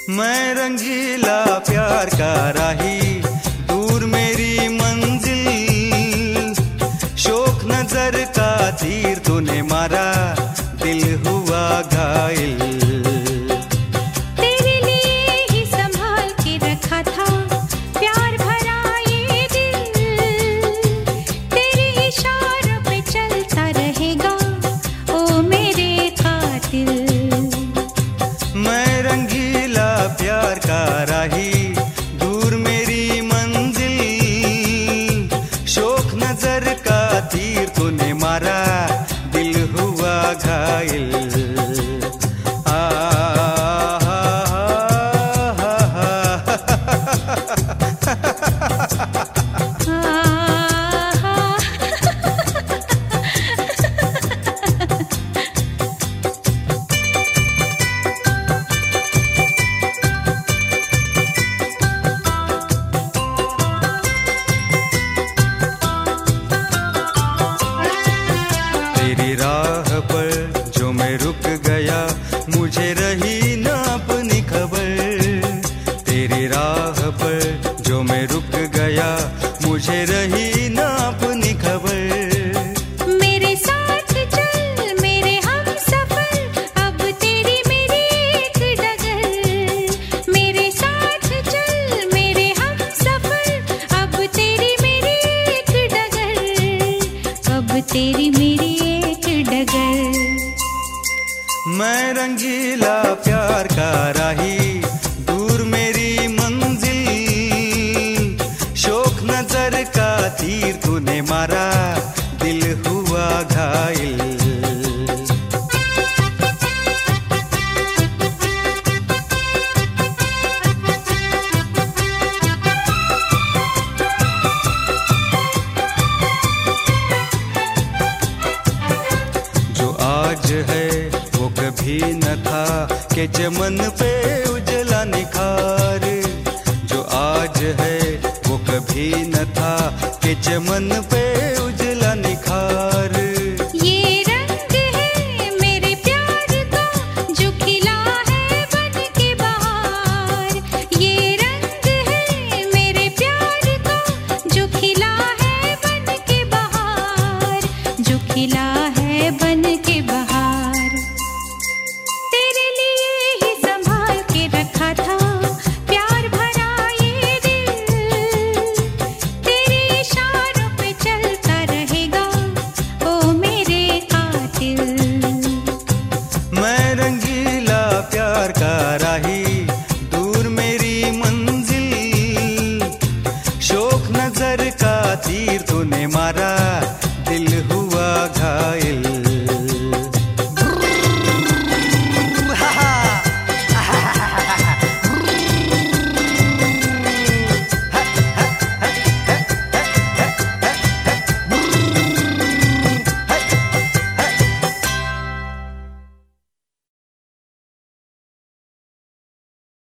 मैं रंगीला प्यार का राही, दूर मेरी मंजिल। शोक नजर का तीर तूने मारा, दिल हुआ घायल। तेरे लिए ही संभाल के रखा था प्यार भरा ये दिल। तेरे इशारों पे चलता रहेगा ओ मेरे कातिल। मैं रंगीला प्यार का राही, दूर मेरी मंजिल। शोक नजर का तीर तूने मारा, दिल हुआ घायल। तेरी राह पर जो मैं रुक गया, मुझे रही ना अपनी खबर। तेरी राह पर जो मैं रुक गया, मुझे रही ना अपनी खबर। मेरे साथ चल मेरे हमसफर, अब तेरी मेरी एक डगर। मेरे साथ चल मेरे हमसफर, अब तेरी मेरी एक डगर। अब तेरी मेरी एक डगर। मैं रंगीला प्यार का राही, दूर मेरी मंजिल। शोक नजर का तीर तूने मारा, दिल हुआ घायल। जो आज है वो कभी न था, के चमन पे उजला निखार। जो आज है वो कभी न था, के चमन पे